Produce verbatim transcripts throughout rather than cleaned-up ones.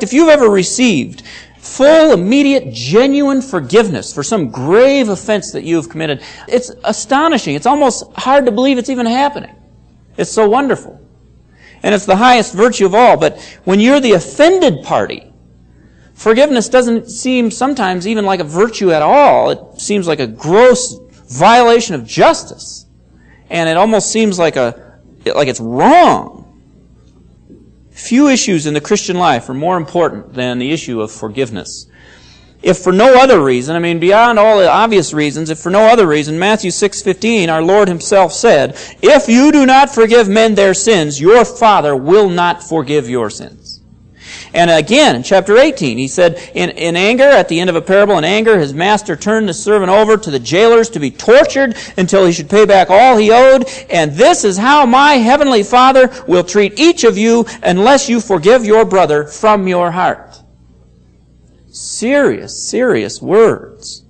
if you've ever received full, immediate, genuine forgiveness for some grave offense that you have committed, it's astonishing. It's almost hard to believe it's even happening. It's so wonderful. And it's the highest virtue of all. But when you're the offended party, forgiveness doesn't seem sometimes even like a virtue at all. It seems like a gross violation of justice. And it almost seems like a like it's wrong. Few issues in the Christian life are more important than the issue of forgiveness. If for no other reason, I mean, beyond all the obvious reasons, if for no other reason, Matthew six fifteen, our Lord Himself said, "If you do not forgive men their sins, your Father will not forgive your sins." And again, in chapter eighteen, He said, in, in anger, at the end of a parable, in anger, His master turned the servant over to the jailers to be tortured until he should pay back all he owed. And this is how my heavenly Father will treat each of you unless you forgive your brother from your heart. Serious, serious words.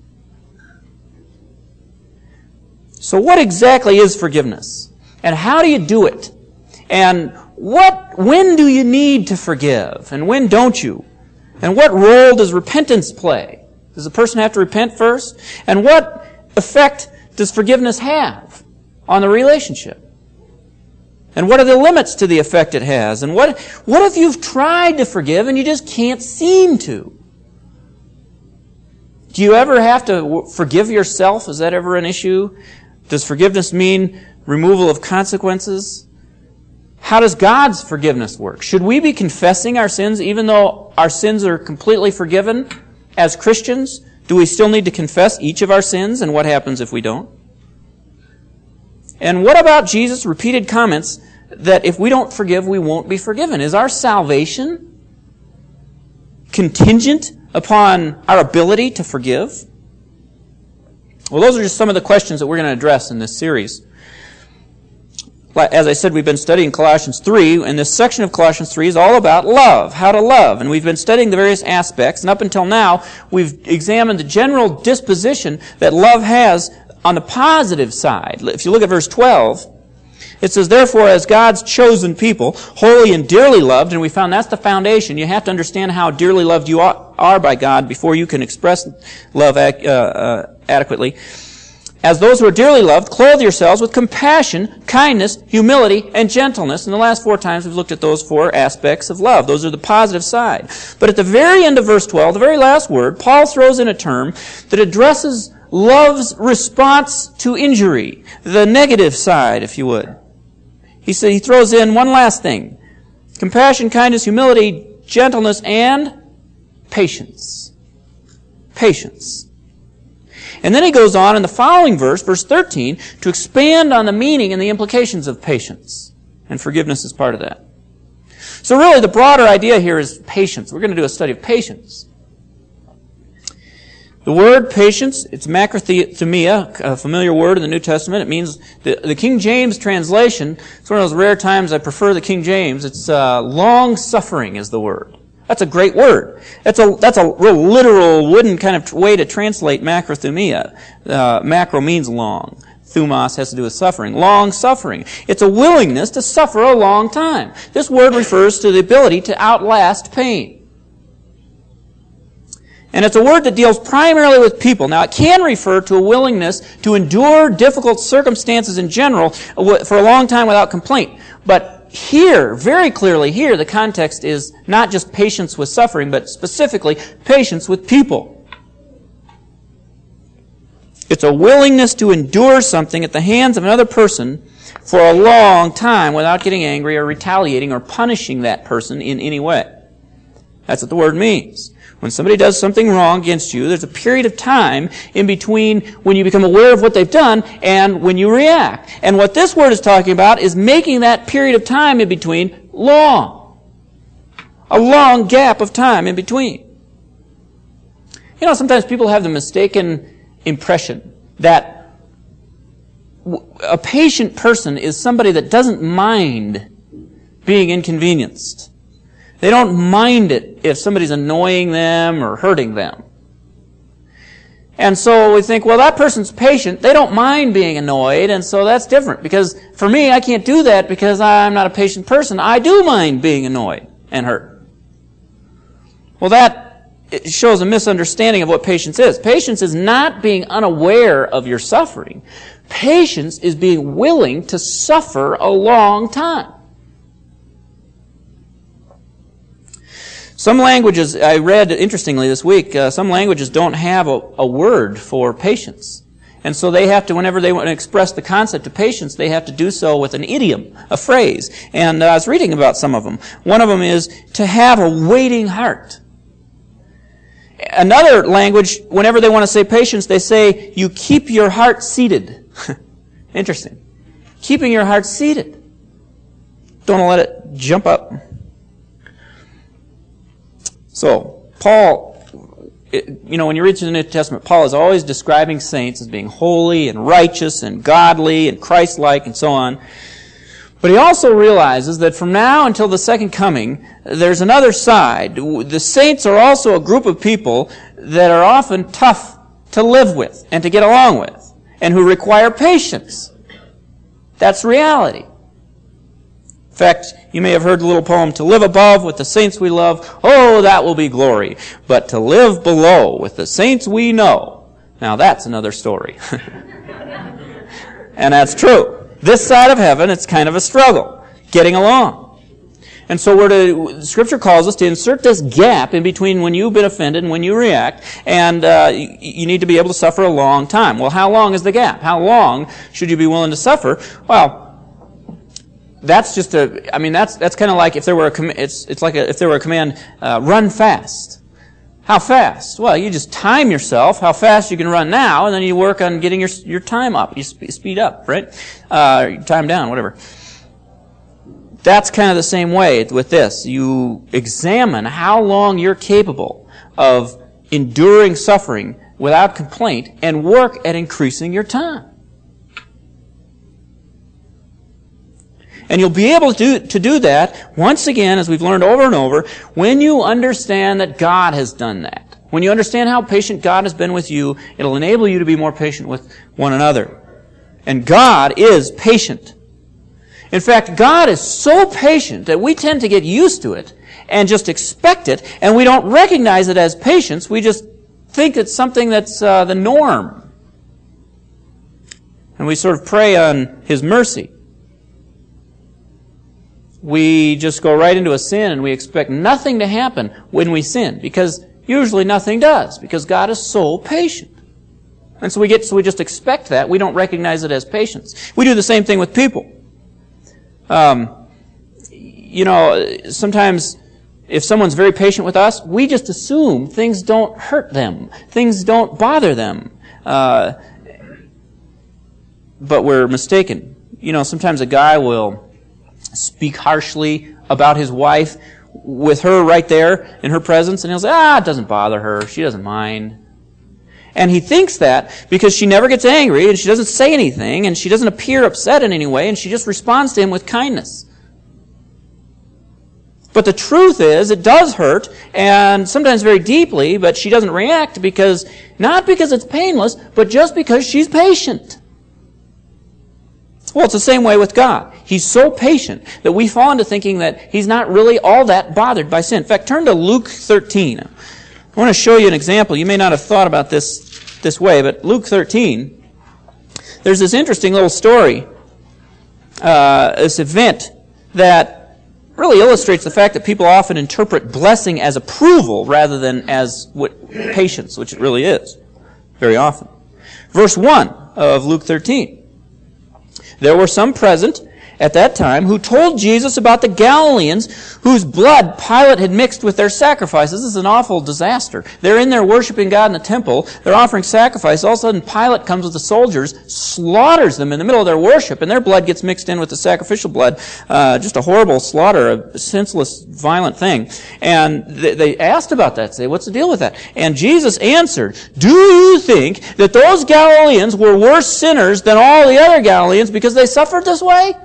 So what exactly is forgiveness? And how do you do it? And what, when do you need to forgive? And when don't you? And what role does repentance play? Does the person have to repent first? And what effect does forgiveness have on the relationship? And what are the limits to the effect it has? And what, what if you've tried to forgive and you just can't seem to? Do you ever have to forgive yourself? Is that ever an issue? Does forgiveness mean removal of consequences? How does God's forgiveness work? Should we be confessing our sins even though our sins are completely forgiven as Christians? Do we still need to confess each of our sins, and what happens if we don't? And what about Jesus' repeated comments that if we don't forgive, we won't be forgiven? Is our salvation contingent upon our ability to forgive? Well, those are just some of the questions that we're going to address in this series. As I said, we've been studying Colossians three, and this section of Colossians three is all about love, how to love. And we've been studying the various aspects, and up until now, we've examined the general disposition that love has on the positive side. If you look at verse twelve, it says, "Therefore, as God's chosen people, holy and dearly loved," and we found that's the foundation. You have to understand how dearly loved you are by God before you can express love uh, uh, adequately. "As those who are dearly loved, clothe yourselves with compassion, kindness, humility, and gentleness." And the last four times we've looked at those four aspects of love. Those are the positive side. But at the very end of verse twelve, the very last word, Paul throws in a term that addresses love's response to injury, the negative side, if you would. He said he throws in one last thing: compassion, kindness, humility, gentleness, and patience. Patience. And then he goes on in the following verse, verse thirteen, to expand on the meaning and the implications of patience. And forgiveness is part of that. So really the broader idea here is patience. We're going to do a study of patience. The word patience, it's macrothumia, a familiar word in the New Testament. It means, the, the King James translation, it's one of those rare times I prefer the King James. It's uh, long-suffering is the word. That's a great word. That's a that's a real literal, wooden kind of way to translate macrothumia. Uh, macro means long. Thumos has to do with suffering. Long suffering. It's a willingness to suffer a long time. This word refers to the ability to outlast pain. And it's a word that deals primarily with people. Now, it can refer to a willingness to endure difficult circumstances in general for a long time without complaint. But here, very clearly here, the context is not just patience with suffering, but specifically patience with people. It's a willingness to endure something at the hands of another person for a long time without getting angry or retaliating or punishing that person in any way. That's what the word means. When somebody does something wrong against you, there's a period of time in between when you become aware of what they've done and when you react. And what this word is talking about is making that period of time in between long. A long gap of time in between. You know, sometimes people have the mistaken impression that a patient person is somebody that doesn't mind being inconvenienced. They don't mind it if somebody's annoying them or hurting them. And so we think, well, that person's patient. They don't mind being annoyed, and so that's different. Because for me, I can't do that because I'm not a patient person. I do mind being annoyed and hurt. Well, that shows a misunderstanding of what patience is. Patience is not being unaware of your suffering. Patience is being willing to suffer a long time. Some languages, I read interestingly this week, uh, some languages don't have a, a word for patience. And so they have to, whenever they want to express the concept of patience, they have to do so with an idiom, a phrase. And uh, I was reading about some of them. One of them is to have a waiting heart. Another language, whenever they want to say patience, they say, you keep your heart seated. Interesting. Keeping your heart seated. Don't let it jump up. So, Paul, you know, when you read through the New Testament, Paul is always describing saints as being holy and righteous and godly and Christ-like and so on. But he also realizes that from now until the second coming, there's another side. The saints are also a group of people that are often tough to live with and to get along with, and who require patience. That's reality. In fact, you may have heard the little poem, to live above with the saints we love, oh, that will be glory. But to live below with the saints we know, now that's another story. And that's true. This side of heaven, it's kind of a struggle, getting along. And so we're to, Scripture calls us to insert this gap in between when you've been offended and when you react, and uh, you, you need to be able to suffer a long time. Well, how long is the gap? How long should you be willing to suffer? Well, that's just a, I mean, that's that's kind of like if there were a, com- it's it's like a, if there were a command, uh, run fast. How fast? Well, you just time yourself, how fast you can run now, and then you work on getting your your time up. You sp- speed up, right? Uh, time down, whatever. That's kind of the same way with this. You examine how long you're capable of enduring suffering without complaint and work at increasing your time. And you'll be able to do, to do that, once again, as we've learned over and over, when you understand that God has done that. When you understand how patient God has been with you, it'll enable you to be more patient with one another. And God is patient. In fact, God is so patient that we tend to get used to it and just expect it, and we don't recognize it as patience. We just think it's something that's uh, the norm. And we sort of prey on His mercy. We just go right into a sin and we expect nothing to happen when we sin, because usually nothing does, because God is so patient. And so we get, so we just expect that. We don't recognize it as patience. We do the same thing with people. Um, you know, sometimes if someone's very patient with us, we just assume things don't hurt them, things don't bother them. Uh, but we're mistaken. You know, sometimes a guy will speak harshly about his wife with her right there in her presence, and he'll say, ah, it doesn't bother her, she doesn't mind. And he thinks that because she never gets angry, and she doesn't say anything, and she doesn't appear upset in any way, and she just responds to him with kindness. But the truth is, it does hurt, and sometimes very deeply, but she doesn't react because, not because it's painless, but just because she's patient. Well, it's the same way with God. He's so patient that we fall into thinking that He's not really all that bothered by sin. In fact, turn to Luke thirteen. I want to show you an example. You may not have thought about this this way, but Luke thirteen, there's this interesting little story, uh, this event that really illustrates the fact that people often interpret blessing as approval rather than as what, patience, which it really is, very often. Verse one of Luke thirteen. There were some present at that time who told Jesus about the Galileans whose blood Pilate had mixed with their sacrifices. This is an awful disaster. They're in there worshiping God in the temple. They're offering sacrifice. All of a sudden, Pilate comes with the soldiers, slaughters them in the middle of their worship, and their blood gets mixed in with the sacrificial blood. Uh, just a horrible slaughter, a senseless, violent thing. And they, they asked about that. Say, what's the deal with that? And Jesus answered, do you think that those Galileans were worse sinners than all the other Galileans because they suffered this way?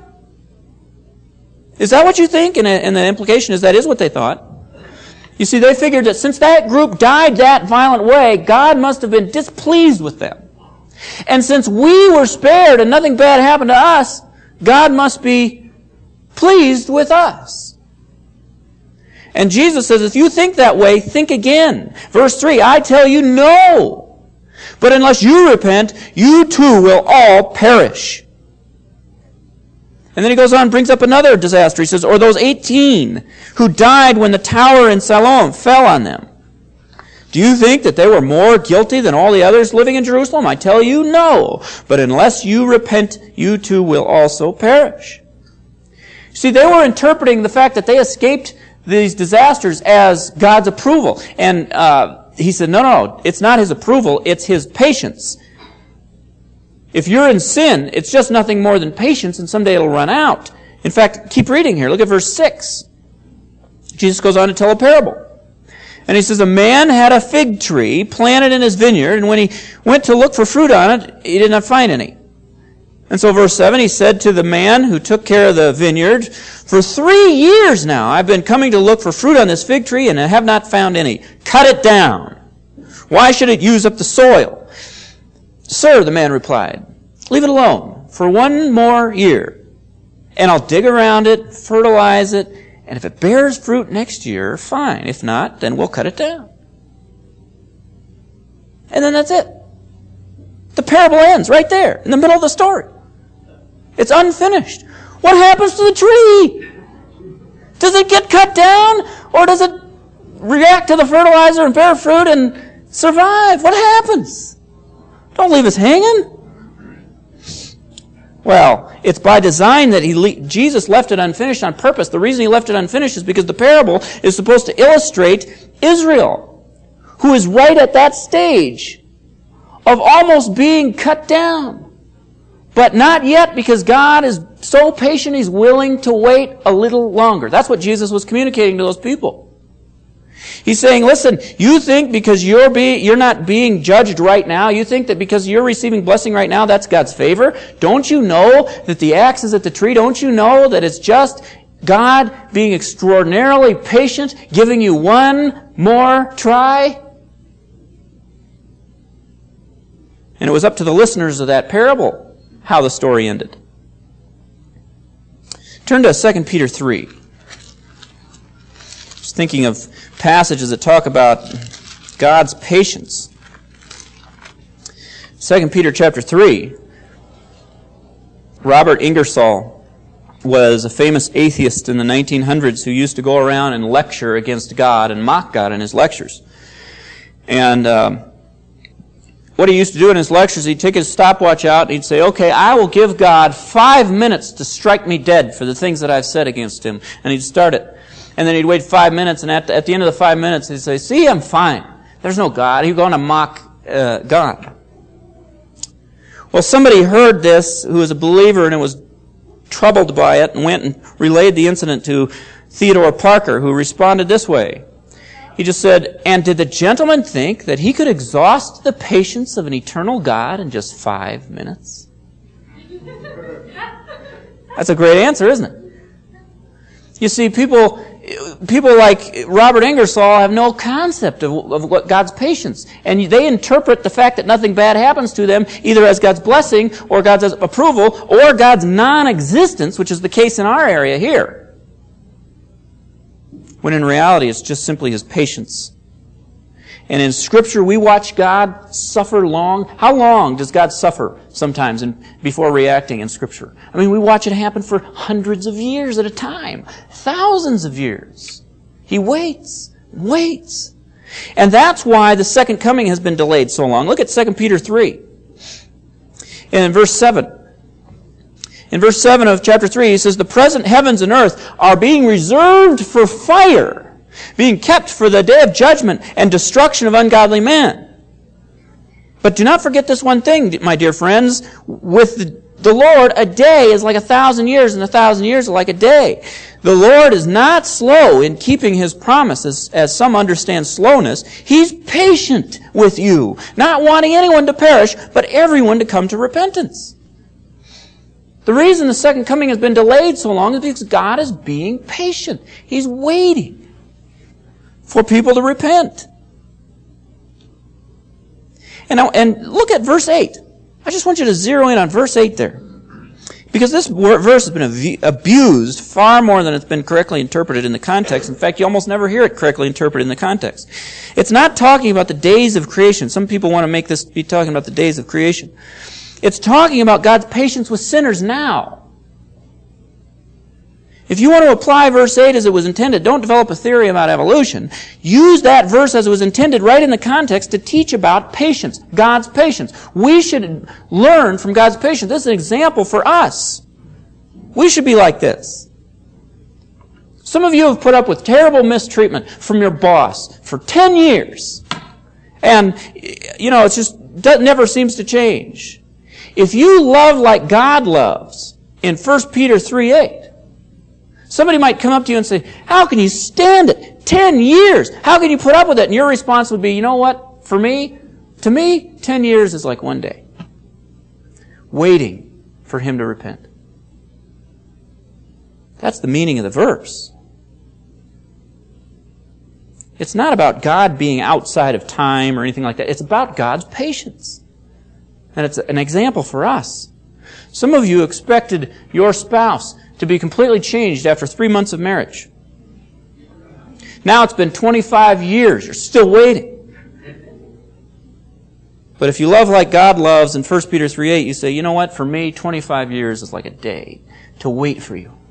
Is that what you think? And, and the implication is that is what they thought. You see, they figured that since that group died that violent way, God must have been displeased with them. And since we were spared and nothing bad happened to us, God must be pleased with us. And Jesus says, if you think that way, think again. Verse three, I tell you, no. But unless you repent, you too will all perish. And then he goes on and brings up another disaster. He says, or those eighteen who died when the tower in Siloam fell on them. Do you think that they were more guilty than all the others living in Jerusalem? I tell you, no. But unless you repent, you too will also perish. See, they were interpreting the fact that they escaped these disasters as God's approval. And uh, he said, no, no, it's not his approval, it's his patience. If you're in sin, it's just nothing more than patience, and someday it'll run out. In fact, keep reading here. Look at verse six. Jesus goes on to tell a parable. And he says, a man had a fig tree planted in his vineyard, and when he went to look for fruit on it, he did not find any. And so verse seven, he said to the man who took care of the vineyard, for three years now I've been coming to look for fruit on this fig tree, and I have not found any. Cut it down. Why should it use up the soil? Sir, the man replied, leave it alone for one more year, and I'll dig around it, fertilize it, and if it bears fruit next year, fine. If not, then we'll cut it down. And then that's it. The parable ends right there, in the middle of the story. It's unfinished. What happens to the tree? Does it get cut down, or does it react to the fertilizer and bear fruit and survive? What happens? Don't leave us hanging. Well, it's by design that he le- Jesus left it unfinished on purpose. The reason he left it unfinished is because the parable is supposed to illustrate Israel, who is right at that stage of almost being cut down. But not yet, because God is so patient, he's willing to wait a little longer. That's what Jesus was communicating to those people. He's saying, listen, you think because you're be, you're not being judged right now, you think that because you're receiving blessing right now, that's God's favor? Don't you know that the axe is at the tree? Don't you know that it's just God being extraordinarily patient, giving you one more try? And it was up to the listeners of that parable how the story ended. Turn to Second Peter three. Just thinking of passages that talk about God's patience. Second Peter chapter three. Robert Ingersoll was a famous atheist in the nineteen hundreds who used to go around and lecture against God and mock God in his lectures. And um, what he used to do in his lectures, he'd take his stopwatch out and he'd say, okay, I will give God five minutes to strike me dead for the things that I've said against him. And he'd start it. And then he'd wait five minutes, and at the, at the end of the five minutes, he'd say, see, I'm fine. There's no God. He'd go on to mock uh, God. Well, somebody heard this who was a believer and was troubled by it and went and relayed the incident to Theodore Parker, who responded this way. He just said, and did the gentleman think that he could exhaust the patience of an eternal God in just five minutes? That's a great answer, isn't it? You see, people people like Robert Ingersoll have no concept of, of what God's patience. And they interpret the fact that nothing bad happens to them either as God's blessing or God's approval or God's non-existence, which is the case in our area here. When in reality, it's just simply his patience. And in Scripture, we watch God suffer long. How long does God suffer sometimes in, before reacting in Scripture? I mean, we watch it happen for hundreds of years at a time. Thousands of years. He waits and waits. And that's why the second coming has been delayed so long. Look at Second Peter three. And in verse seven. In verse seven of chapter three, he says, the present heavens and earth are being reserved for fire, being kept for the day of judgment and destruction of ungodly men. But do not forget this one thing, my dear friends. With the, the Lord, a day is like a thousand years, and a thousand years are like a day. The Lord is not slow in keeping His promises, as some understand slowness. He's patient with you, not wanting anyone to perish, but everyone to come to repentance. The reason the second coming has been delayed so long is because God is being patient. He's waiting for people to repent. And, now, and look at verse eight. I just want you to zero in on verse eight there. Because this verse has been abused far more than it's been correctly interpreted in the context. In fact, you almost never hear it correctly interpreted in the context. It's not talking about the days of creation. Some people want to make this be talking about the days of creation. It's talking about God's patience with sinners now. If you want to apply verse eight as it was intended, don't develop a theory about evolution. Use that verse as it was intended right in the context to teach about patience, God's patience. We should learn from God's patience. This is an example for us. We should be like this. Some of you have put up with terrible mistreatment from your boss for ten years. And, you know, it just never seems to change. If you love like God loves in First Peter three eight, somebody might come up to you and say, how can you stand it? Ten years. How can you put up with it? And your response would be, you know what? For me, to me, ten years is like one day. Waiting for him to repent. That's the meaning of the verse. It's not about God being outside of time or anything like that. It's about God's patience. And it's an example for us. Some of you expected your spouse to be completely changed after three months of marriage. Now it's been twenty-five years. You're still waiting. But if you love like God loves in First Peter three eight, you say, you know what? For me, twenty-five years is like a day to wait for you.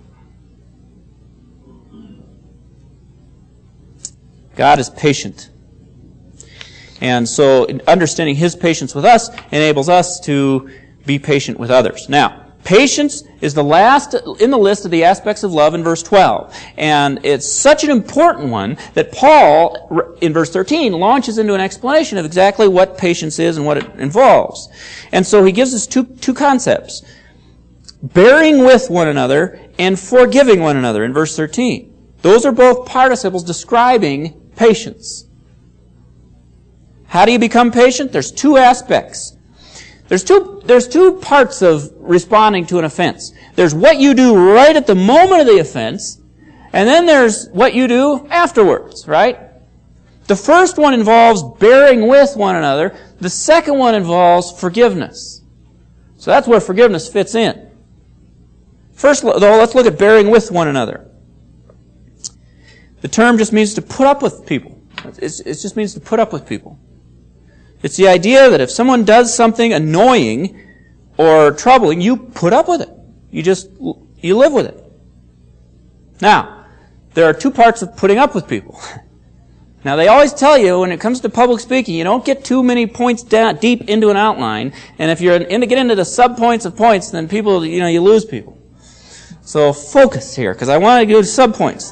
God is patient. And so understanding His patience with us enables us to be patient with others. Now, patience is the last in the list of the aspects of love in verse twelve. And it's such an important one that Paul, in verse thirteen, launches into an explanation of exactly what patience is and what it involves. And so he gives us two, two concepts. Bearing with one another and forgiving one another in verse thirteen. Those are both participles describing patience. How do you become patient? There's two aspects. There's two, there's two parts of responding to an offense. There's what you do right at the moment of the offense, and then there's what you do afterwards, right? The first one involves bearing with one another. The second one involves forgiveness. So that's where forgiveness fits in. First, though, let's look at bearing with one another. The term just means to put up with people. It's, it just means to put up with people. It's the idea that if someone does something annoying or troubling, you put up with it. You just, you live with it. Now, there are two parts of putting up with people. Now, they always tell you when it comes to public speaking, you don't get too many points down, deep into an outline. And if you're in to get into the sub-points of points, then people, you know, you lose people. So focus here, because I want to go to sub-points.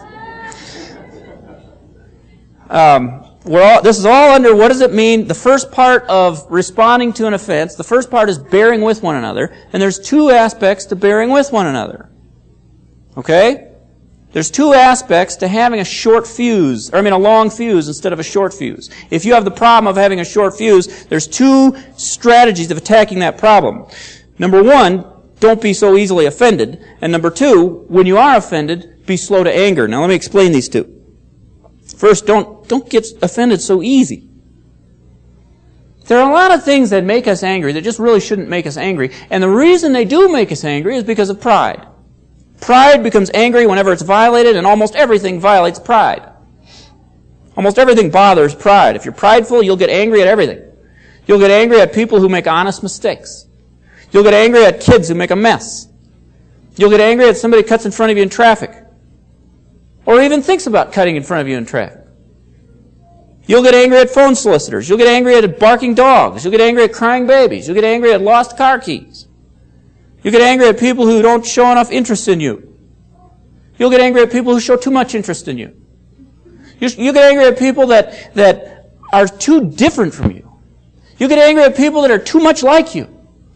Um, we're all, this is all under what does it mean? The first part of responding to an offense, the first part is bearing with one another, and there's two aspects to bearing with one another. Okay? There's two aspects to having a short fuse, or I mean a long fuse instead of a short fuse. If you have the problem of having a short fuse, there's two strategies of attacking that problem. Number one, don't be so easily offended. And number two, when you are offended, be slow to anger. Now let me explain these two. First, don't, don't get offended so easy. There are a lot of things that make us angry that just really shouldn't make us angry. And the reason they do make us angry is because of pride. Pride becomes angry whenever it's violated, and almost everything violates pride. Almost everything bothers pride. If you're prideful, you'll get angry at everything. You'll get angry at people who make honest mistakes. You'll get angry at kids who make a mess. You'll get angry at somebody who cuts in front of you in traffic. Or even thinks about cutting in front of you in traffic. You'll get angry at phone solicitors. You'll get angry at barking dogs. You'll get angry at crying babies. You'll get angry at lost car keys. You'll get angry at people who don't show enough interest in you. You'll get angry at people who show too much interest in you. You'll get angry at people that, that are too different from you. You'll get angry at people that are too much like you.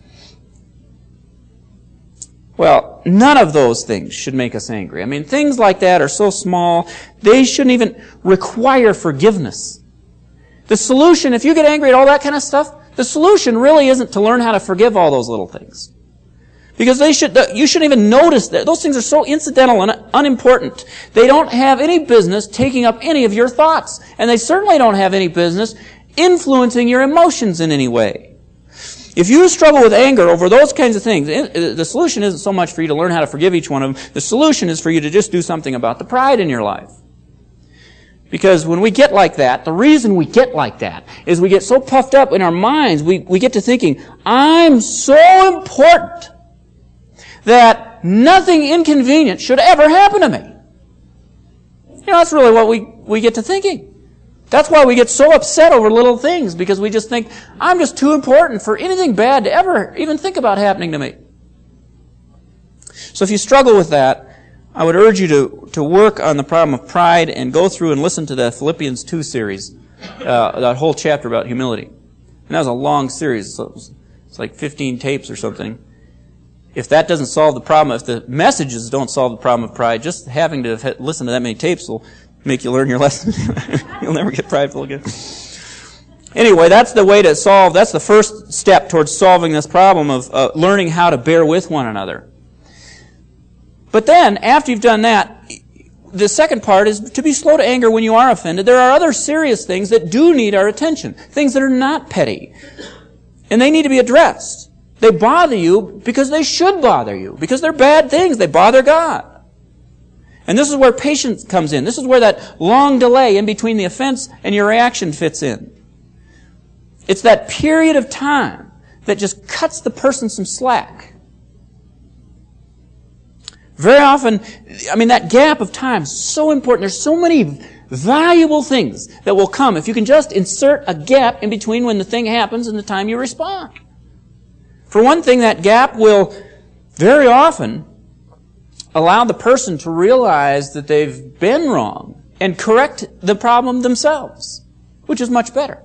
Well, none of those things should make us angry. I mean, things like that are so small, they shouldn't even require forgiveness. The solution, if you get angry at all that kind of stuff, the solution really isn't to learn how to forgive all those little things. Because they should, you shouldn't even notice that. Those things are so incidental and unimportant. They don't have any business taking up any of your thoughts. And they certainly don't have any business influencing your emotions in any way. If you struggle with anger over those kinds of things, the solution isn't so much for you to learn how to forgive each one of them. The solution is for you to just do something about the pride in your life. Because when we get like that, the reason we get like that is we get so puffed up in our minds, we, we get to thinking, I'm so important that nothing inconvenient should ever happen to me. You know, that's really what we, we get to thinking. That's why we get so upset over little things, because we just think, I'm just too important for anything bad to ever even think about happening to me. So if you struggle with that, I would urge you to, to work on the problem of pride and go through and listen to the Philippians two series, uh, that whole chapter about humility. And that was a long series, so it was, it's like fifteen tapes or something. If that doesn't solve the problem, if the messages don't solve the problem of pride, just having to have listen to that many tapes will make you learn your lesson. You'll never get prideful again. Anyway, that's the way to solve, that's the first step towards solving this problem of uh, learning how to bear with one another. But then, after you've done that, the second part is to be slow to anger when you are offended. There are other serious things that do need our attention, things that are not petty. And they need to be addressed. They bother you because they should bother you, because they're bad things. They bother God. And this is where patience comes in. This is where that long delay in between the offense and your reaction fits in. It's that period of time that just cuts the person some slack. Very often, I mean, that gap of time is so important. There's so many valuable things that will come if you can just insert a gap in between when the thing happens and the time you respond. For one thing, that gap will very often allow the person to realize that they've been wrong and correct the problem themselves, which is much better.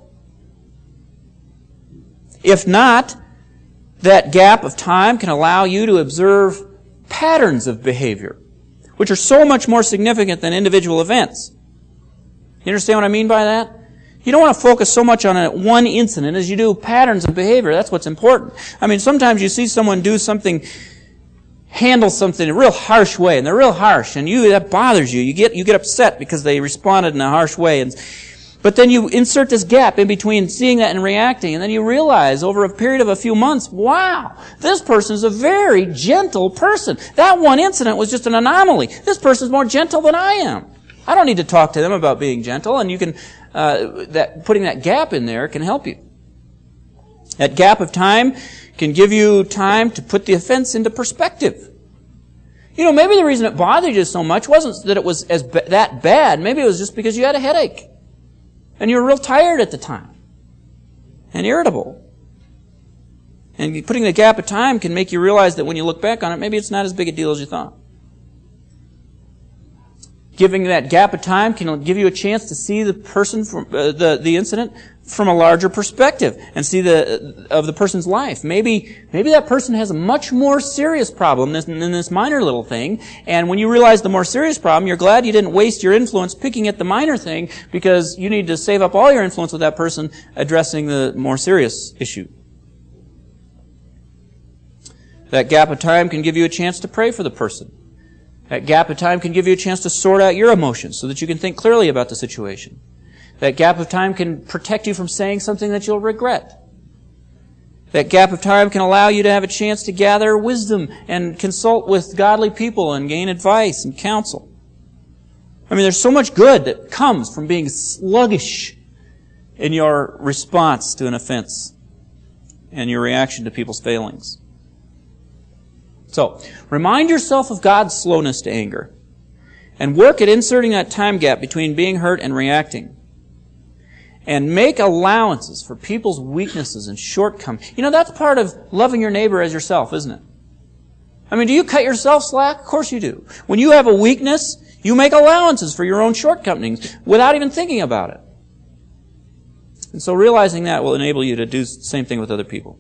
If not, that gap of time can allow you to observe patterns of behavior, which are so much more significant than individual events. You understand what I mean by that? You don't want to focus so much on a one incident as you do patterns of behavior. That's what's important. I mean, sometimes you see someone do something, handle something in a real harsh way, and they're real harsh, and you that bothers you. You get you get upset because they responded in a harsh way. And, but then you insert this gap in between seeing that and reacting, and then you realize over a period of a few months, wow, this person is a very gentle person. That one incident was just an anomaly. This person is more gentle than I am. I don't need to talk to them about being gentle, and you can uh, that putting that gap in there can help you. That gap of time can give you time to put the offense into perspective. You know, maybe the reason it bothered you so much wasn't that it was as ba- that bad. Maybe it was just because you had a headache. And you were real tired at the time. And irritable. And putting the gap of time can make you realize that when you look back on it, maybe it's not as big a deal as you thought. Giving that gap of time can give you a chance to see the person from uh, the the incident from a larger perspective and see the of the person's life. Maybe maybe that person has a much more serious problem than, than this minor little thing. And when you realize the more serious problem, you're glad you didn't waste your influence picking at the minor thing, because you need to save up all your influence with that person addressing the more serious issue. That gap of time can give you a chance to pray for the person. That gap of time can give you a chance to sort out your emotions so that you can think clearly about the situation. That gap of time can protect you from saying something that you'll regret. That gap of time can allow you to have a chance to gather wisdom and consult with godly people and gain advice and counsel. I mean, there's so much good that comes from being sluggish in your response to an offense and your reaction to people's failings. So, remind yourself of God's slowness to anger and work at inserting that time gap between being hurt and reacting. And make allowances for people's weaknesses and shortcomings. You know, that's part of loving your neighbor as yourself, isn't it? I mean, do you cut yourself slack? Of course you do. When you have a weakness, you make allowances for your own shortcomings without even thinking about it. And so realizing that will enable you to do the same thing with other people.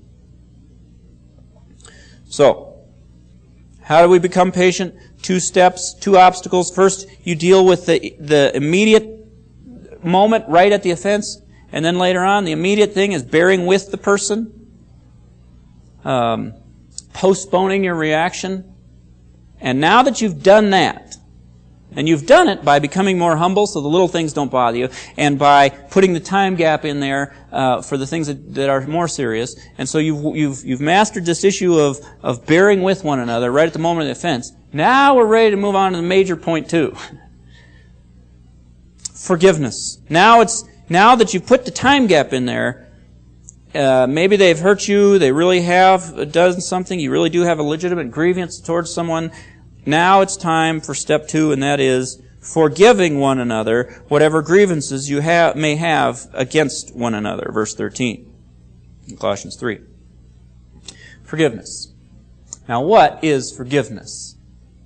So, how do we become patient? Two steps, two obstacles. First, you deal with the the immediate moment right at the offense, and then later on, the immediate thing is bearing with the person, um, postponing your reaction. And now that you've done that, And you've done it by becoming more humble so the little things don't bother you, and by putting the time gap in there uh, for the things that, that are more serious. And so you've, you've, you've mastered this issue of, of bearing with one another right at the moment of the offense. Now we're ready to move on to the major point two. Forgiveness. Now it's, now that you've put the time gap in there, uh, maybe they've hurt you, they really have done something, you really do have a legitimate grievance towards someone. Now it's time for step two, and that is forgiving one another whatever grievances you have, may have against one another. Verse thirteen in Colossians three. Forgiveness. Now what is forgiveness?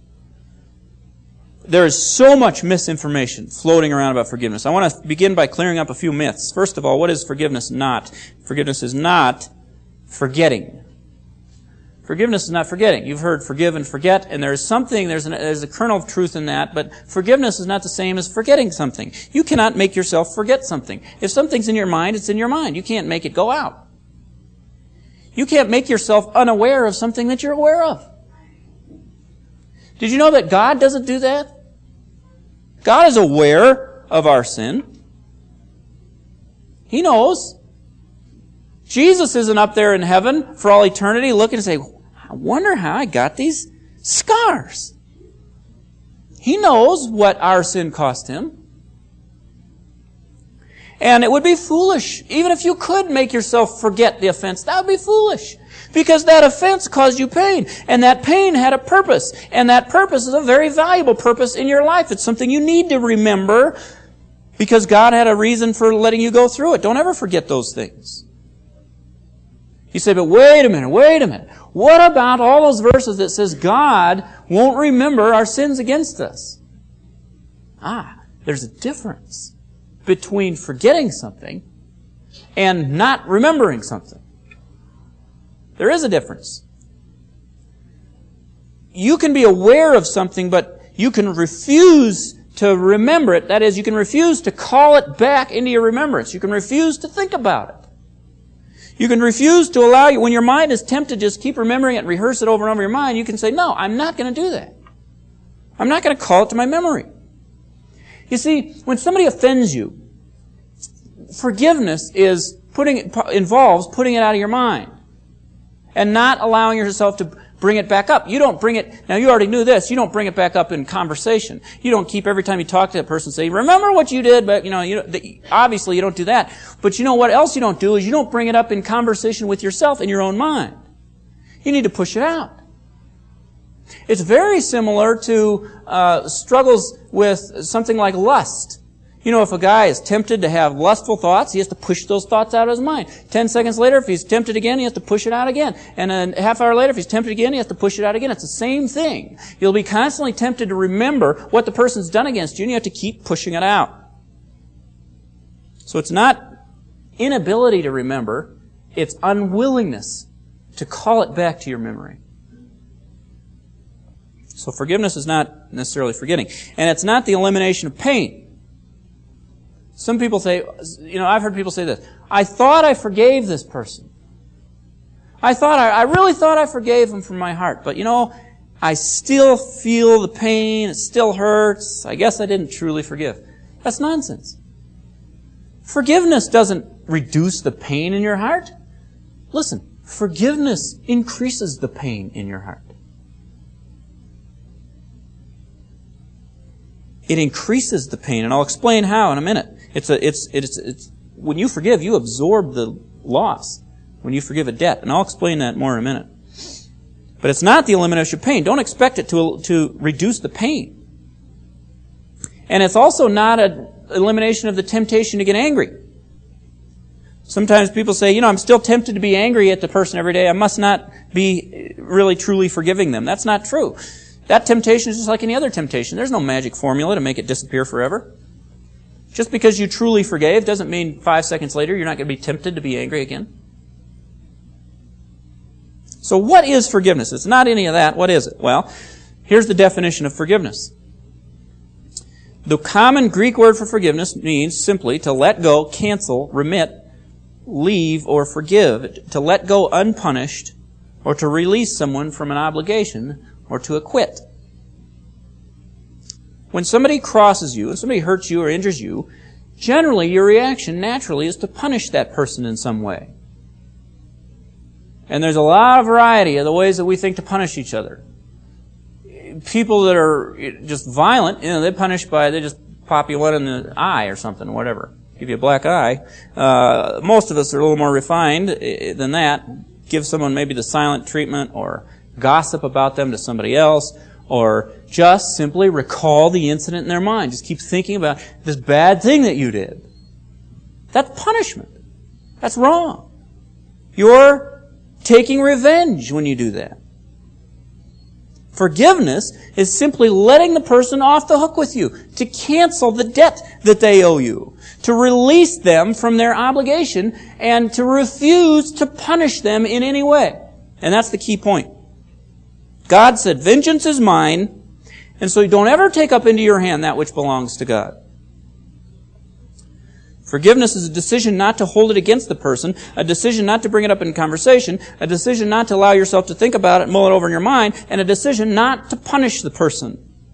There is so much misinformation floating around about forgiveness. I want to begin by clearing up a few myths. First of all, what is forgiveness not? Forgiveness is not forgetting. Forgiveness is not forgetting. You've heard forgive and forget, and there's something, there's, an, there's a kernel of truth in that, but forgiveness is not the same as forgetting something. You cannot make yourself forget something. If something's in your mind, it's in your mind. You can't make it go out. You can't make yourself unaware of something that you're aware of. Did you know that God doesn't do that? God is aware of our sin. He knows. Jesus isn't up there in heaven for all eternity looking and saying, I wonder how I got these scars. He knows what our sin cost Him. And it would be foolish, even if you could make yourself forget the offense, that would be foolish. Because that offense caused you pain, and that pain had a purpose, and that purpose is a very valuable purpose in your life. It's something you need to remember because God had a reason for letting you go through it. Don't ever forget those things. You say, but wait a minute, wait a minute. What about all those verses that says God won't remember our sins against us? Ah, there's a difference between forgetting something and not remembering something. There is a difference. You can be aware of something, but you can refuse to remember it. That is, you can refuse to call it back into your remembrance. You can refuse to think about it. You can refuse to allow you, when your mind is tempted to just keep remembering it and rehearse it over and over in your mind, you can say, no, I'm not going to do that. I'm not going to call it to my memory. You see, when somebody offends you, forgiveness is putting it, involves putting it out of your mind and not allowing yourself to bring it back up. You don't bring it, now you already knew this, you don't bring it back up in conversation. You don't keep every time you talk to that person say, remember what you did, but you know, you the, obviously you don't do that. But you know what else you don't do is you don't bring it up in conversation with yourself in your own mind. You need to push it out. It's very similar to uh, struggles with something like lust. You know, if a guy is tempted to have lustful thoughts, he has to push those thoughts out of his mind. Ten seconds later, if he's tempted again, he has to push it out again. And a half hour later, if he's tempted again, he has to push it out again. It's the same thing. You'll be constantly tempted to remember what the person's done against you, and you have to keep pushing it out. So it's not inability to remember, it's unwillingness to call it back to your memory. So forgiveness is not necessarily forgetting. And it's not the elimination of pain. Some people say, you know, I've heard people say this, I thought I forgave this person. I thought, I, I really thought I forgave him from my heart. But you know, I still feel the pain, it still hurts, I guess I didn't truly forgive. That's nonsense. Forgiveness doesn't reduce the pain in your heart. Listen, forgiveness increases the pain in your heart. It increases the pain, and I'll explain how in a minute. It's a, it's, it's, it's, when you forgive, you absorb the loss. When you forgive a debt, and I'll explain that more in a minute. But it's not the elimination of pain. Don't expect it to, to reduce the pain. And it's also not an elimination of the temptation to get angry. Sometimes people say, you know, I'm still tempted to be angry at the person every day. I must not be really truly forgiving them. That's not true. That temptation is just like any other temptation. There's no magic formula to make it disappear forever. Just because you truly forgave doesn't mean five seconds later you're not going to be tempted to be angry again. So what is forgiveness? It's not any of that. What is it? Well, here's the definition of forgiveness. The common Greek word for forgiveness means simply to let go, cancel, remit, leave, or forgive. To let go unpunished, or to release someone from an obligation, or to acquit. When somebody crosses you, when somebody hurts you or injures you, generally your reaction naturally is to punish that person in some way. And there's a lot of variety of the ways that we think to punish each other. People that are just violent, you know, they punish by, they just pop you one in the eye or something, whatever. Give you a black eye. Uh, most of us are a little more refined than that. Give someone maybe the silent treatment, or gossip about them to somebody else, or just simply recall the incident in their mind. Just keep thinking about this bad thing that you did. That's punishment. That's wrong. You're taking revenge when you do that. Forgiveness is simply letting the person off the hook with you, to cancel the debt that they owe you, to release them from their obligation, and to refuse to punish them in any way. And that's the key point. God said, vengeance is mine, and so you don't ever take up into your hand that which belongs to God. Forgiveness is a decision not to hold it against the person, a decision not to bring it up in conversation, a decision not to allow yourself to think about it, mull it over in your mind, and a decision not to punish the person.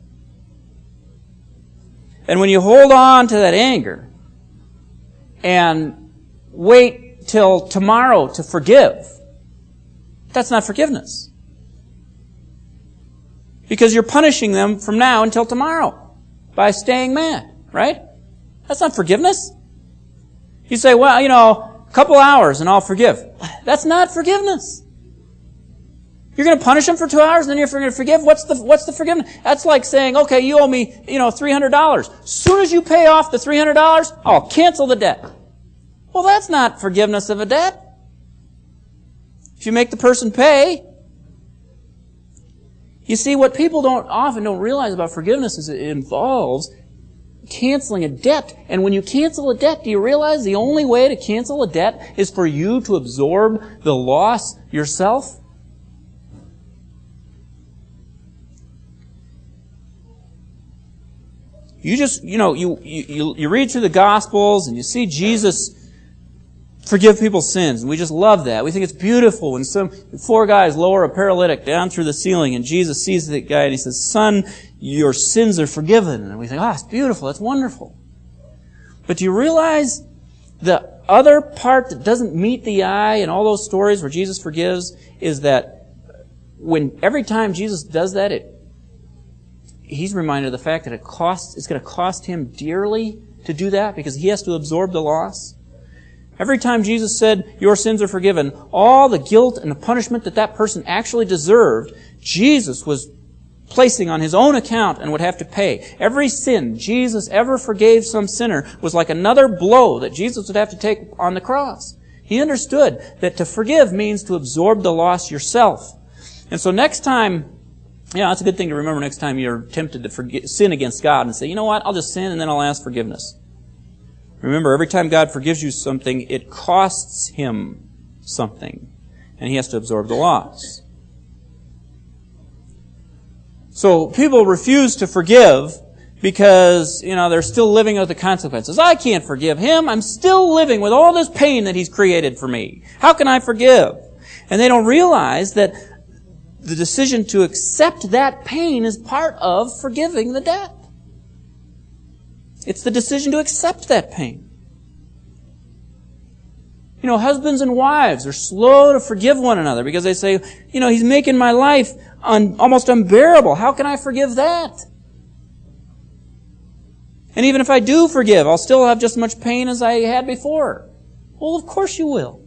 And when you hold on to that anger and wait till tomorrow to forgive, that's not forgiveness. Because you're punishing them from now until tomorrow by staying mad, right? That's not forgiveness. You say, well, you know, a couple hours and I'll forgive. That's not forgiveness. You're going to punish them for two hours and then you're going to forgive? What's the, what's the forgiveness? That's like saying, okay, you owe me, you know, three hundred dollars. As soon as you pay off the three hundred dollars, I'll cancel the debt. Well, that's not forgiveness of a debt. If you make the person pay. You see, what people don't often don't realize about forgiveness is it involves canceling a debt. And when you cancel a debt, do you realize the only way to cancel a debt is for you to absorb the loss yourself? You just, you know, you, you, you read through the Gospels and you see Jesus forgive people's sins. And we just love that. We think it's beautiful when some four guys lower a paralytic down through the ceiling and Jesus sees the guy and he says, "Son, your sins are forgiven." And we think, oh, it's beautiful. It's wonderful. But do you realize the other part that doesn't meet the eye in all those stories where Jesus forgives is that when every time Jesus does that, it he's reminded of the fact that it costs, it's going to cost him dearly to do that because he has to absorb the loss. Every time Jesus said, "Your sins are forgiven," all the guilt and the punishment that that person actually deserved, Jesus was placing on his own account and would have to pay. Every sin Jesus ever forgave some sinner was like another blow that Jesus would have to take on the cross. He understood that to forgive means to absorb the loss yourself. And so next time, yeah, that's a good thing to remember next time you're tempted to forget, sin against God and say, you know what, I'll just sin and then I'll ask forgiveness. Remember, every time God forgives you something, it costs him something. And he has to absorb the loss. So people refuse to forgive because, you know, they're still living with the consequences. I can't forgive him. I'm still living with all this pain that he's created for me. How can I forgive? And they don't realize that the decision to accept that pain is part of forgiving the debt. It's the decision to accept that pain. You know, husbands and wives are slow to forgive one another because they say, you know, he's making my life un- almost unbearable. How can I forgive that? And even if I do forgive, I'll still have just as much pain as I had before. Well, of course you will.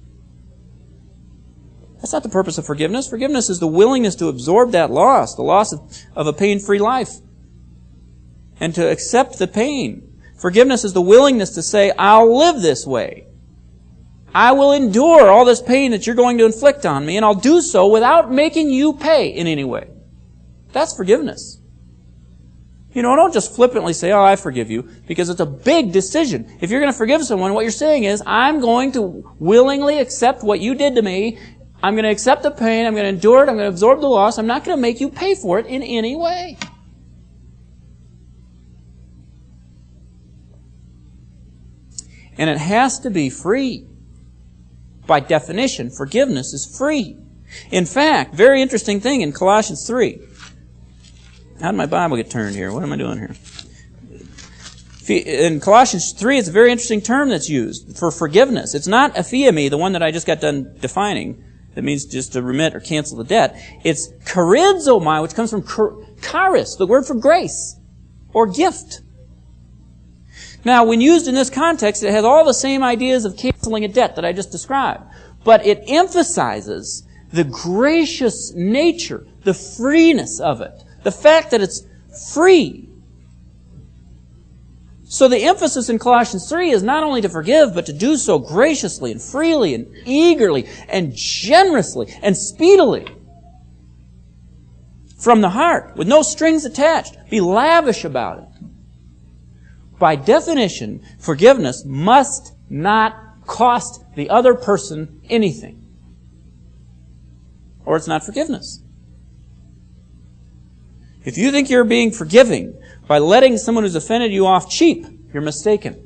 That's not the purpose of forgiveness. Forgiveness is the willingness to absorb that loss, the loss of, of a pain-free life, and to accept the pain. Forgiveness is the willingness to say, I'll live this way. I will endure all this pain that you're going to inflict on me, and I'll do so without making you pay in any way. That's forgiveness. You know, don't just flippantly say, oh, I forgive you, because it's a big decision. If you're going to forgive someone, what you're saying is, I'm going to willingly accept what you did to me. I'm going to accept the pain. I'm going to endure it. I'm going to absorb the loss. I'm not going to make you pay for it in any way. And it has to be free. By definition, forgiveness is free. In fact, very interesting thing in Colossians three. how did my Bible get turned here? What am I doing here? In Colossians three, it's a very interesting term that's used for forgiveness. It's not aphiemi, the one that I just got done defining, that means just to remit or cancel the debt. It's charizomai, which comes from charis, the word for grace or gift. Now, when used in this context, it has all the same ideas of canceling a debt that I just described. But it emphasizes the gracious nature, the freeness of it, the fact that it's free. So the emphasis in Colossians three is not only to forgive, but to do so graciously and freely and eagerly and generously and speedily. From the heart, with no strings attached. Be lavish about it. By definition, forgiveness must not cost the other person anything. Or it's not forgiveness. If you think you're being forgiving by letting someone who's offended you off cheap, you're mistaken.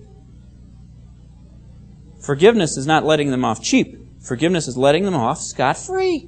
Forgiveness is not letting them off cheap. Forgiveness is letting them off scot-free.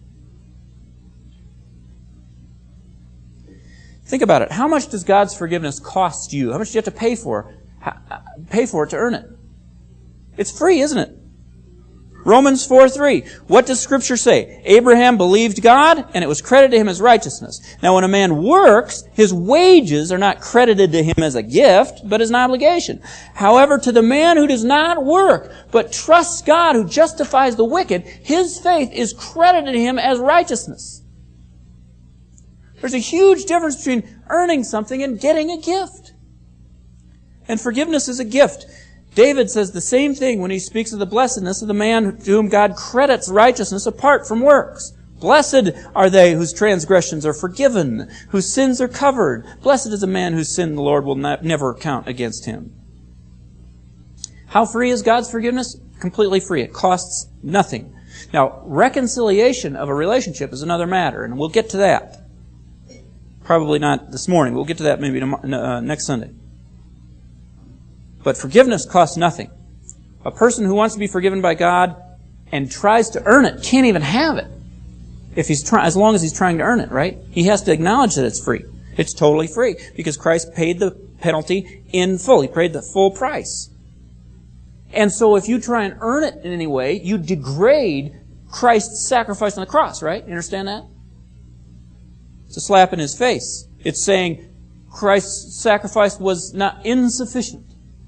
Think about it. How much does God's forgiveness cost you? How much do you have to pay for? Pay for it to earn it? It's free, isn't it? Romans four three. What does Scripture say? Abraham believed God, and it was credited to him as righteousness. Now, when a man works, his wages are not credited to him as a gift, but as an obligation. However, to the man who does not work, but trusts God who justifies the wicked, his faith is credited to him as righteousness. There's a huge difference between earning something and getting a gift. And forgiveness is a gift. David says the same thing when he speaks of the blessedness of the man to whom God credits righteousness apart from works. Blessed are they whose transgressions are forgiven, whose sins are covered. Blessed is a man whose sin the Lord will not, never count against him. How free is God's forgiveness? Completely free. It costs nothing. Now, reconciliation of a relationship is another matter, and we'll get to that. Probably not this morning. We'll get to that maybe tomorrow, uh, next Sunday. But forgiveness costs nothing. A person who wants to be forgiven by God and tries to earn it can't even have it. If he's try- as long as he's trying to earn it, right? He has to acknowledge that it's free. It's totally free because Christ paid the penalty in full. He paid the full price. And so if you try and earn it in any way, you degrade Christ's sacrifice on the cross, right? You understand that? It's a slap in his face. It's saying Christ's sacrifice was not insufficient.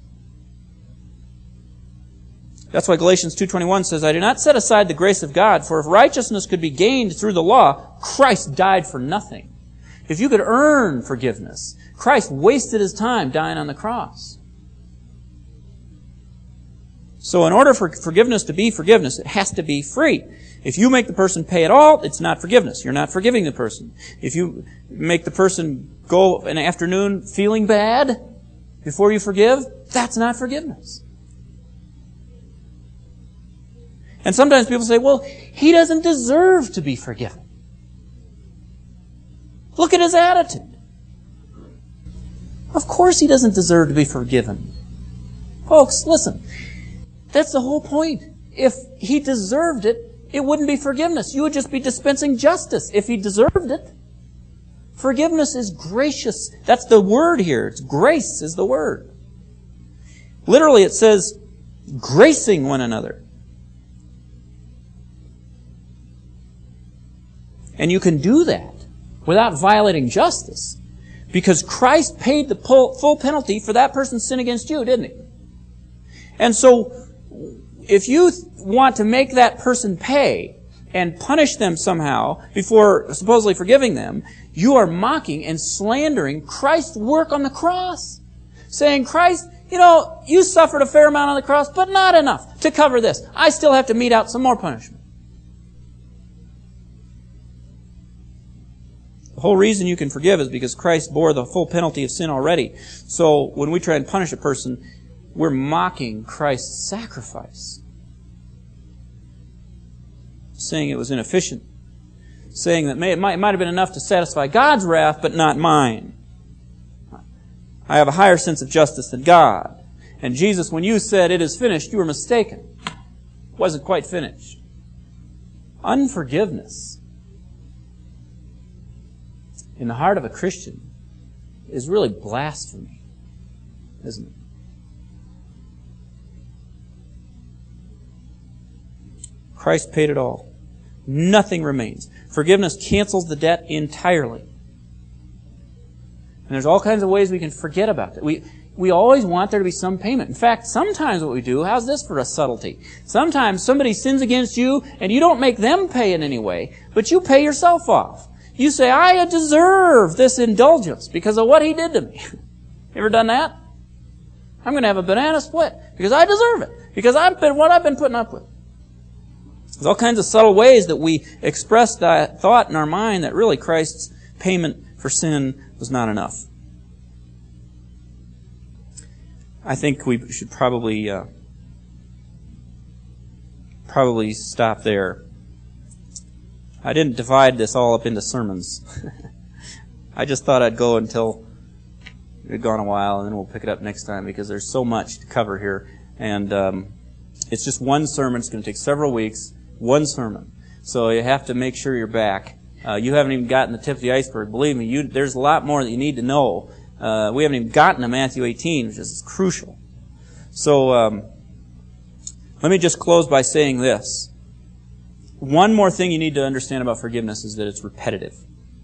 That's why Galatians two twenty-one says, I do not set aside the grace of God, for if righteousness could be gained through the law, Christ died for nothing. If you could earn forgiveness, Christ wasted his time dying on the cross. So in order for forgiveness to be forgiveness, it has to be free. If you make the person pay it all, it's not forgiveness. You're not forgiving the person. If you make the person go an afternoon feeling bad before you forgive, that's not forgiveness. And sometimes people say, well, he doesn't deserve to be forgiven. Look at his attitude. Of course he doesn't deserve to be forgiven. Folks, listen. That's the whole point. If he deserved it, it wouldn't be forgiveness. You would just be dispensing justice if he deserved it. Forgiveness is gracious. That's the word here. It's grace is the word. Literally it says, gracing one another. And you can do that without violating justice because Christ paid the full penalty for that person's sin against you, didn't he? And so if you want to make that person pay and punish them somehow before supposedly forgiving them, you are mocking and slandering Christ's work on the cross. Saying, Christ, you know, you suffered a fair amount on the cross, but not enough to cover this. I still have to mete out some more punishment. The whole reason you can forgive is because Christ bore the full penalty of sin already. So when we try and punish a person, we're mocking Christ's sacrifice. Saying it was inefficient. Saying that it might, it might have been enough to satisfy God's wrath, but not mine. I have a higher sense of justice than God. And Jesus, when you said, it is finished, you were mistaken. It wasn't quite finished. Unforgiveness in the heart of a Christian is really blasphemy, isn't it? Christ paid it all. Nothing remains. Forgiveness cancels the debt entirely. And there's all kinds of ways we can forget about it. We we always want there to be some payment. In fact, sometimes what we do, how's this for a subtlety? Sometimes somebody sins against you and you don't make them pay in any way, but you pay yourself off. You say, I deserve this indulgence because of what he did to me. You ever done that? I'm going to have a banana split because I deserve it. Because I've been what I've been putting up with. There's all kinds of subtle ways that we express that thought in our mind that really Christ's payment for sin was not enough. I think we should probably uh, probably stop there. I didn't divide this all up into sermons. I just thought I'd go until it had gone a while, and then we'll pick it up next time because there's so much to cover here. And um, it's just one sermon. It's going to take several weeks. One sermon. So you have to make sure you're back. Uh, you haven't even gotten the tip of the iceberg. Believe me, you, there's a lot more that you need to know. Uh, we haven't even gotten to Matthew eighteen, which is crucial. So um, let me just close by saying this. One more thing you need to understand about forgiveness is that it's repetitive.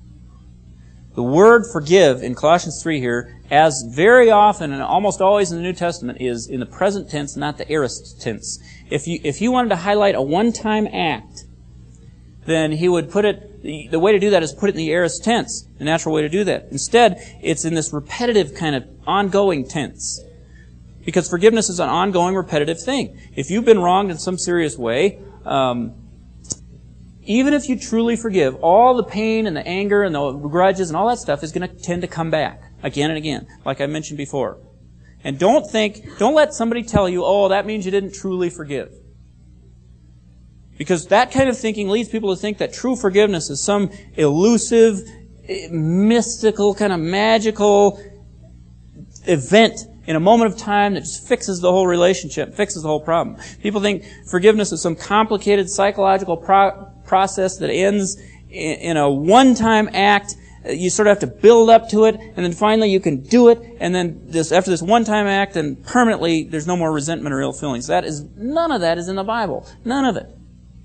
The word forgive in Colossians three here, as very often and almost always in the New Testament, is in the present tense, not the aorist tense. If you if you wanted to highlight a one-time act, then he would put it, the, the way to do that is put it in the aorist tense, the natural way to do that. Instead, it's in this repetitive kind of ongoing tense. Because forgiveness is an ongoing, repetitive thing. If you've been wronged in some serious way, um, even if you truly forgive, all the pain and the anger and the grudges and all that stuff is going to tend to come back again and again, like I mentioned before. And don't think, don't let somebody tell you, oh, that means you didn't truly forgive. Because that kind of thinking leads people to think that true forgiveness is some elusive, mystical, kind of magical event in a moment of time that just fixes the whole relationship, fixes the whole problem. People think forgiveness is some complicated psychological pro- process that ends in, in a one-time act. You sort of have to build up to it, and then finally you can do it, and then this after this one-time act, and permanently there's no more resentment or ill feelings. That is, none of that is in the Bible. None of it.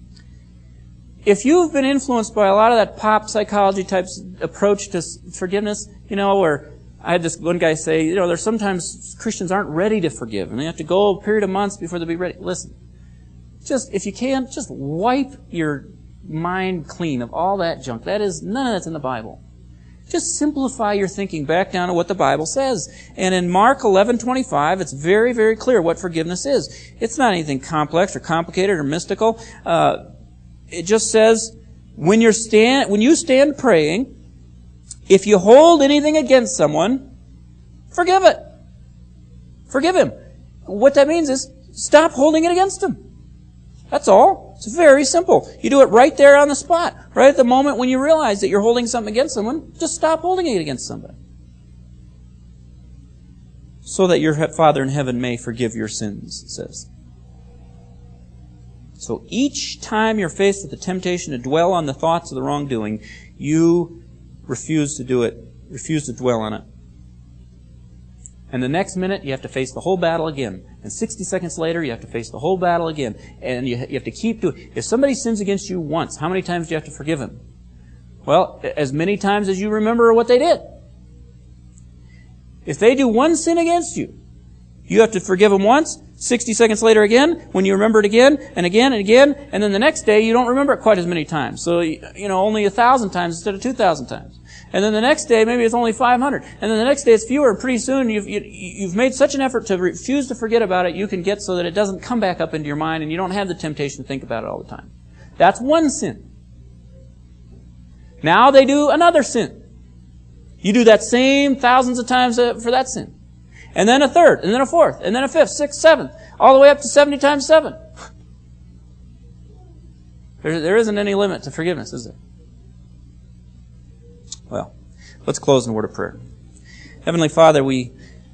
If you've been influenced by a lot of that pop psychology type approach to forgiveness, you know, where I had this one guy say, you know, there's sometimes Christians aren't ready to forgive, and they have to go a period of months before they'll be ready. Listen, just, if you can, just wipe your mind clean of all that junk. That is, none of that's in the Bible. Just simplify your thinking back down to what the Bible says. And in Mark eleven twenty-five, it's very, very clear what forgiveness is. It's not anything complex or complicated or mystical. Uh, it just says, when you're stand, when you stand praying, if you hold anything against someone, forgive it. Forgive him. What that means is, stop holding it against him. That's all. It's very simple. You do it right there on the spot. Right at the moment when you realize that you're holding something against someone, just stop holding it against somebody. So that your Father in heaven may forgive your sins, it says. So each time you're faced with the temptation to dwell on the thoughts of the wrongdoing, you refuse to do it, refuse to dwell on it. And the next minute, you have to face the whole battle again. And sixty seconds later, you have to face the whole battle again. And you, you have to keep doing it. If somebody sins against you once, how many times do you have to forgive him? Well, as many times as you remember what they did. If they do one sin against you, you have to forgive them once, sixty seconds later again, when you remember it again, and again, and again, and then the next day, you don't remember it quite as many times. So, you know, only a thousand times instead of two thousand times. And then the next day, maybe it's only five hundred. And then the next day, it's fewer. And pretty soon, you've, you, you've made such an effort to refuse to forget about it, you can get so that it doesn't come back up into your mind, and you don't have the temptation to think about it all the time. That's one sin. Now they do another sin. You do that same thousands of times for that sin. And then a third, and then a fourth, and then a fifth, sixth, seventh, all the way up to seventy times seven. There, there isn't any limit to forgiveness, is there? Well, let's close in a word of prayer. Heavenly Father, we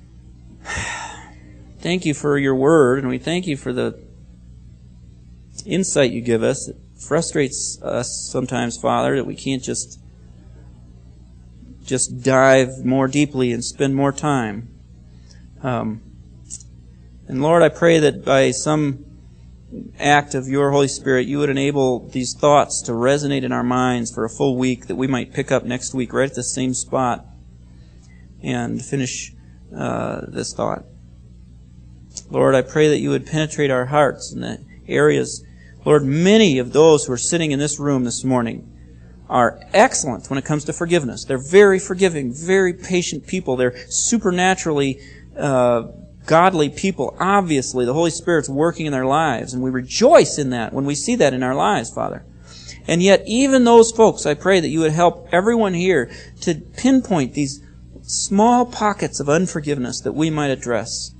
thank you for your word, and we thank you for the insight you give us. It frustrates us sometimes, Father, that we can't just just dive more deeply and spend more time. Um, and Lord, I pray that by some act of your Holy Spirit, you would enable these thoughts to resonate in our minds for a full week, that we might pick up next week right at the same spot and finish uh, this thought. Lord, I pray that you would penetrate our hearts in the areas. Lord, many of those who are sitting in this room this morning are excellent when it comes to forgiveness. They're very forgiving, very patient people. They're supernaturally uh, godly people. Obviously, the Holy Spirit's working in their lives, and we rejoice in that when we see that in our lives, Father. And yet, even those folks, I pray that you would help everyone here to pinpoint these small pockets of unforgiveness that we might address.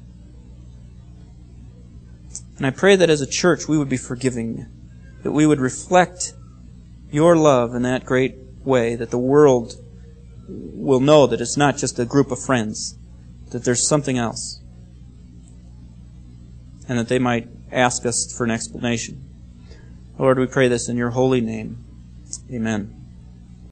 And I pray that as a church we would be forgiving, that we would reflect your love in that great way, that the world will know that it's not just a group of friends, that there's something else, and that they might ask us for an explanation. Lord, we pray this in your holy name. Amen.